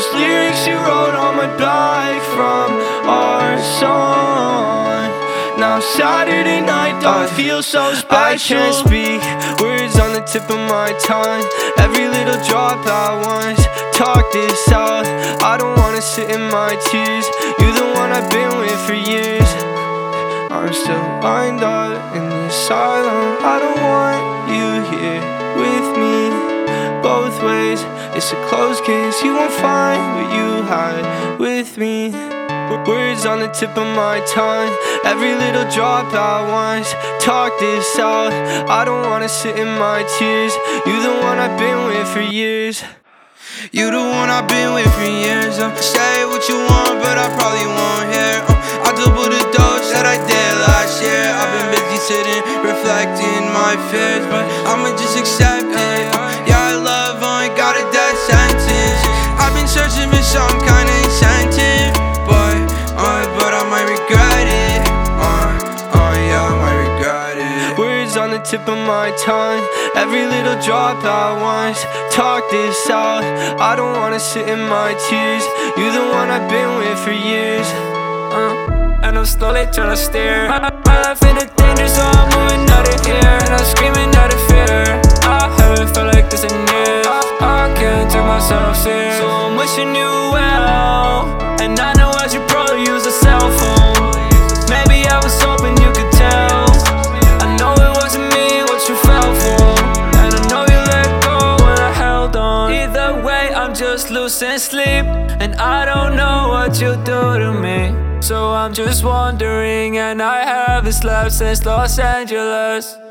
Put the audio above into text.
lyrics you wrote on my back from our song. Now Saturday night don't feel so special. I can't speak, words on the tip of my tongue. Every little drop at once, talk this out. I don't wanna sit in my tears. You're the one I've been with for years. I'm still lined up in the asylum. I don't want you here with me. Both ways, it's a closed case. You won't find what you had with me. Words on the tip of my tongue. Every little drop at once, talk this out. I don't wanna sit in my tears. You're the one I've been with for years. You the one I've been with for years. Say what you want, but I probably won't hear. I double the dose that I did last year. I've been busy sitting, reflecting my fears, but I'ma just accept it. Yeah, I love only got a death sentence. I've been searching for some kind of incentive, but I might regret it. Yeah, I might regret it. Words on the tip of my tongue. Every little drop at once, talk this out. I don't wanna sit in my tears. You're the one I've been with for years. And I'm slowly trying to steer my life in a danger, so I'm moving out of here. And I'm screaming out of fear. I haven't felt like this in years. I can't take myself serious, so I'm wishing you well. And I know I should probably use a cell phone. Maybe I was hoping you could tell. I know it wasn't me what you fell for, and I know you let go when I held on. Either way, I'm just losing sleep, and I don't know what you do to me. So I'm just wondering, and I haven't slept since Los Angeles.